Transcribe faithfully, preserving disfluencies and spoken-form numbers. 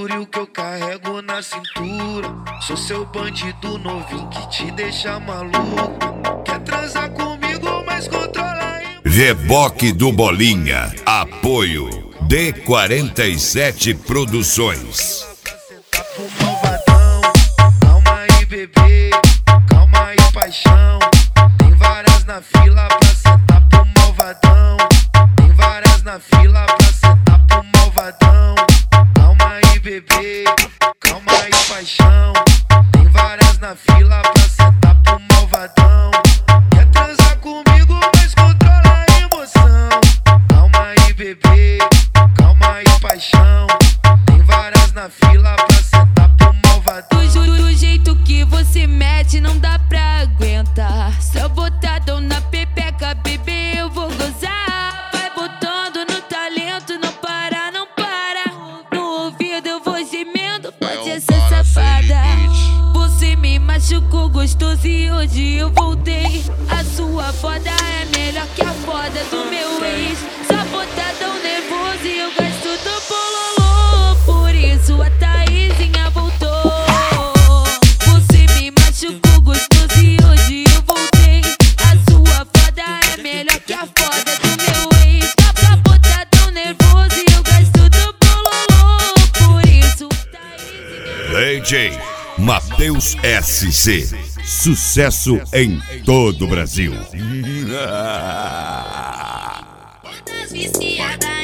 bagulho que eu carrego na cintura. Sou seu bandido novinho que te deixa maluco. Quer transar comigo, mas controla aí. Reboque do Bolinha. Apoio D quarenta e sete Produções. Tá pro malvadão, calma aí bebê, calma aí paixão. Tem várias na fila pra sentar pro malvadão. Tem várias na fila pra sentar pro malvadão. Calma aí bebê, calma aí paixão. Tem várias na fila pra sentar pro malvadão. Quer transar comigo, mas controla a emoção. Calma aí bebê, calma aí paixão. Tem várias na fila pra sentar pro malvadão. Do, do jeito que você mete não dá pra aguentar. Só botadão na pepeca, bebê, eu vou gozar. Vai botando no talento, não para, não para. No ouvido eu vou gemendo, pode ser safada. Você me machucou gostoso e hoje eu voltei. A sua foda é melhor que a foda do meu ex. Só botadão nervoso e eu gasto do bololô. Por isso a Taizinha voltou. Você me machucou gostoso e hoje eu voltei. A sua foda é melhor que a foda do meu ex. Só botadão nervoso e eu gasto do bololô. Por isso a Taizinha. D J Matheus S C. Sucesso em todo o Brasil. Viciada